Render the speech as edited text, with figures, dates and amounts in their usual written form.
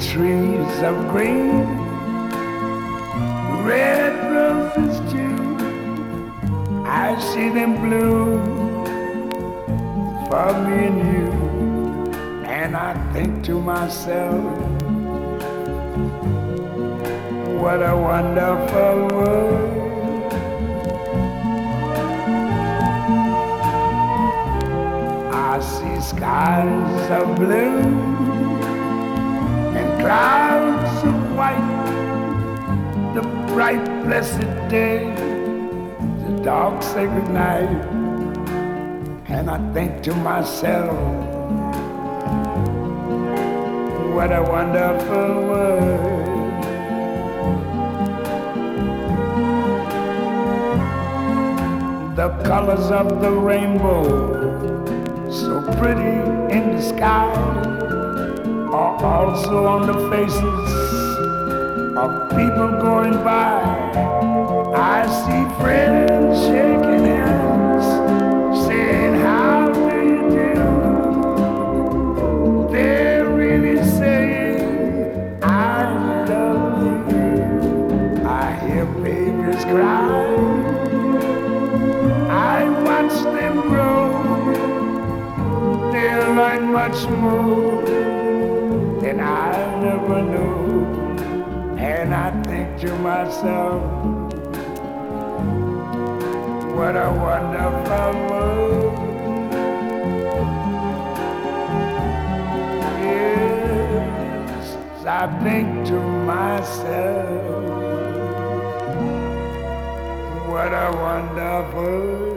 trees of green, red roses too. I see them bloom for me and you, and I think to myself, what a wonderful world. I see skies of blue and clouds of white, the bright blessed day, the dark sacred night, and I think to myself, what a wonderful world. The colors of the rainbow, so pretty in the sky, are also on the faces of people going by. I see friends shaking hands, saying, how do you do? They're really saying, I love you. I hear babies cry, I watch them grow. They'll learn much more than I never knew. And I think to myself, what a wonderful world. Yes, I think to myself, what a wonderful